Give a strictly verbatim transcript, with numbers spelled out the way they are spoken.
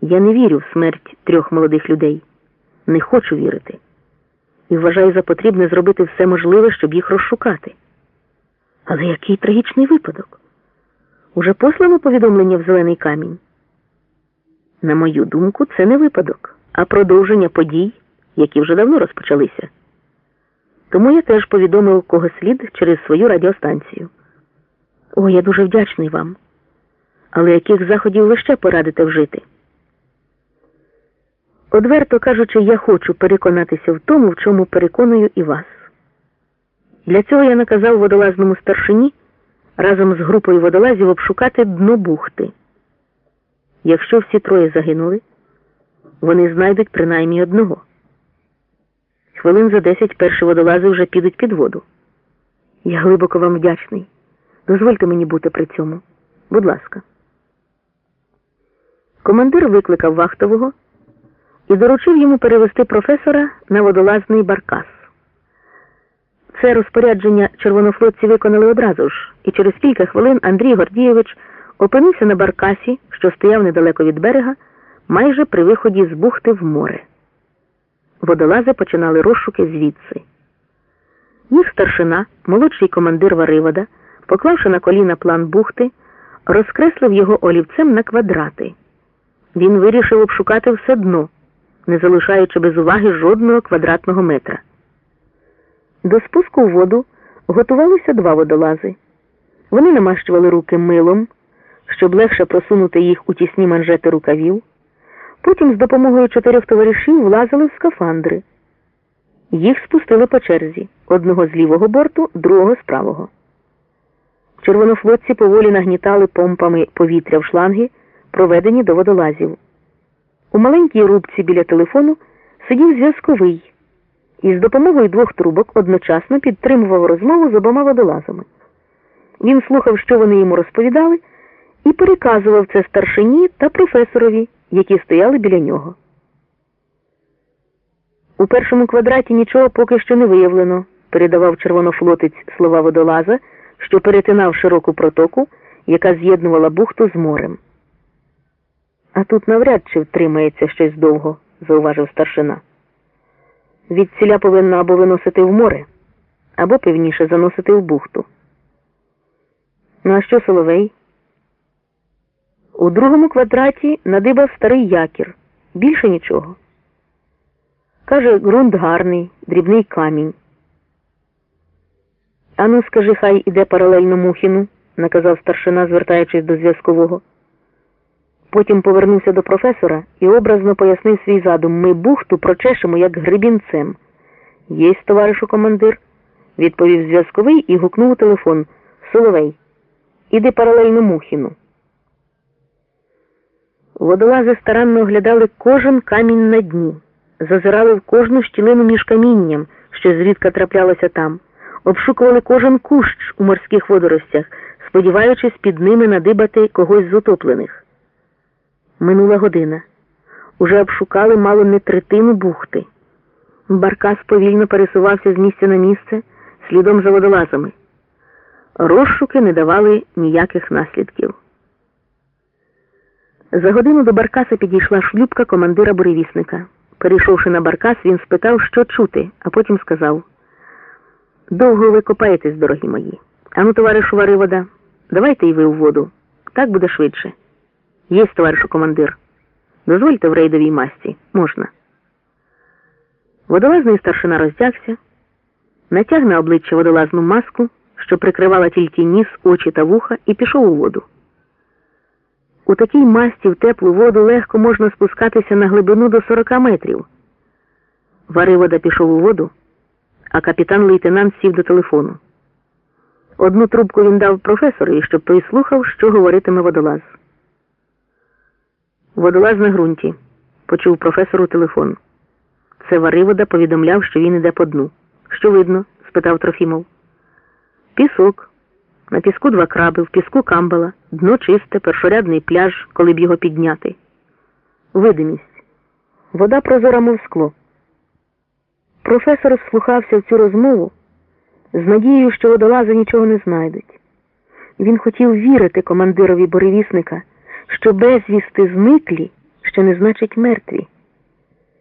Я не вірю в смерть трьох молодих людей. Не хочу вірити. І вважаю за потрібне зробити все можливе, щоб їх розшукати. Але який трагічний випадок? Уже послано повідомлення в Зелений камінь? На мою думку, це не випадок, а продовження подій, які вже давно розпочалися. Тому я теж повідомив, кого слід через свою радіостанцію. О, я дуже вдячний вам. Але яких заходів ви ще порадите вжити? Одверто кажучи, я хочу переконатися в тому, в чому переконую і вас. Для цього я наказав водолазному старшині разом з групою водолазів обшукати дно бухти. Якщо всі троє загинули, вони знайдуть принаймні одного. Хвилин за десять перші водолази вже підуть під воду. Я глибоко вам вдячний. Дозвольте мені бути при цьому. Будь ласка. Командир викликав вахтового і доручив йому перевести професора на водолазний баркас. Це розпорядження червонофлотці виконали одразу ж, і через кілька хвилин Андрій Гордійович опинився на баркасі, що стояв недалеко від берега, майже при виході з бухти в море. Водолази починали розшуки звідси. Їх старшина, молодший командир Варивода, поклавши на коліна план бухти, розкреслив його олівцем на квадрати. Він вирішив обшукати все дно, не залишаючи без уваги жодного квадратного метра. До спуску в воду готувалися два водолази. Вони намащували руки милом, щоб легше просунути їх у тісні манжети рукавів. Потім з допомогою чотирьох товаришів влазили в скафандри. Їх спустили по черзі, одного з лівого борту, другого з правого. Червонофлотці поволі нагнітали помпами повітря в шланги, проведені до водолазів. У маленькій рубці біля телефону сидів зв'язковий і з допомогою двох трубок одночасно підтримував розмову з обома водолазами. Він слухав, що вони йому розповідали, і переказував це старшині та професорові, які стояли біля нього. У першому квадраті нічого поки що не виявлено, передавав червонофлотець слова водолаза, що перетинав широку протоку, яка з'єднувала бухту з морем. А тут навряд чи втримається щось довго, зауважив старшина. Відсіля повинна або виносити в море, або певніше заносити в бухту. Ну а що Соловей? У другому квадраті надибав старий якір. Більше нічого. Каже, ґрунт гарний, дрібний камінь. Ану, скажи, хай іде паралельно Мухіну, наказав старшина, звертаючись до зв'язкового. Потім повернувся до професора і образно пояснив свій задум. Ми бухту прочешемо, як гребінцем. Єсть, товаришу командир, відповів зв'язковий і гукнув у телефон. Соловей, іди паралельно Мухіну. Водолази старанно оглядали кожен камінь на дні, зазирали в кожну щілину між камінням, що зрідка траплялося там, обшукували кожен кущ у морських водоростях, сподіваючись під ними надибати когось з утоплених. Минула година. Уже обшукали мало не третину бухти. Баркас повільно пересувався з місця на місце, слідом за водолазами. Розшуки не давали ніяких наслідків. За годину до баркаса підійшла шлюпка командира буревісника. Перейшовши на баркас, він спитав, що чути, а потім сказав: «Довго ви копаєтесь, дорогі мої. Ану, товаришу Варивода, давайте й ви в воду. Так буде швидше». «Єсть, товаришу командир. Дозвольте в рейдовій масті. Можна». Водолазний старшина роздягся, натяг на обличчя водолазну маску, що прикривала тільки ніс, очі та вуха, і пішов у воду. У такій масті в теплу воду легко можна спускатися на глибину до сорока метрів. Варивода пішов у воду, а капітан-лейтенант сів до телефону. Одну трубку він дав професорові, щоб той слухав, що говоритиме водолаз. «Водолаз на ґрунті», – почув професор у телефон. Це Варивода повідомляв, що він іде по дну. «Що видно?» – спитав Трофімов. «Пісок. На піску два краби, в піску камбала, дно чисте, першорядний пляж, коли б його підняти. Видимість. Вода прозора, мов скло». Професор вслухався в цю розмову з надією, що водолази нічого не знайдуть. Він хотів вірити командирові буревісника, що безвісти зниклі ще не значить мертві.